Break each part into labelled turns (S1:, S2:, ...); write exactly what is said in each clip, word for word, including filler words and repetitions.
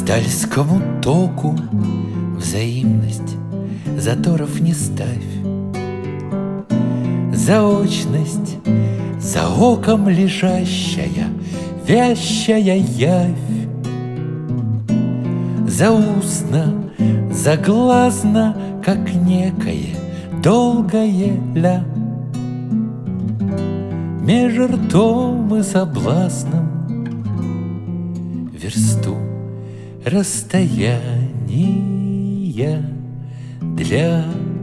S1: Стальскому току взаимность заторов не ставь. Заочность за оком лежащая, вящая явь. Заустно, заглазно, как некое долгое ля. Меж ртом и соблазном версту расстояния для.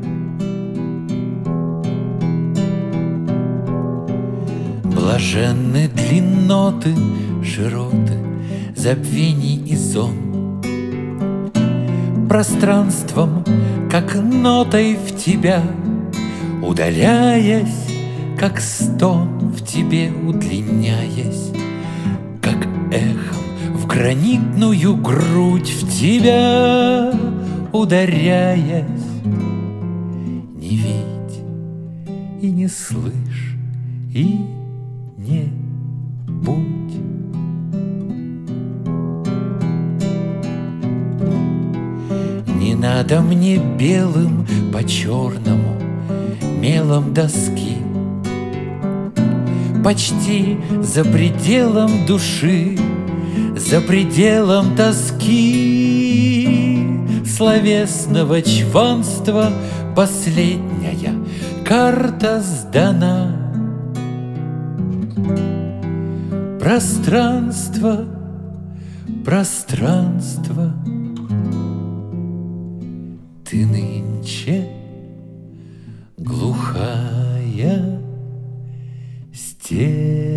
S1: Блаженны длинноты, широты, забвений и зон. Пространством, как нотой в тебя, удаляясь, как стон в тебе удлиняясь, как эхом в гранитную грудь в тебя ударяясь. Не видь и не слышь, и не будь. Не надо мне белым по черному мелом доски. Почти за пределом души, за пределом тоски словесного чванства последняя карта сдана. Пространство, пространство, ты нынче глухая стена.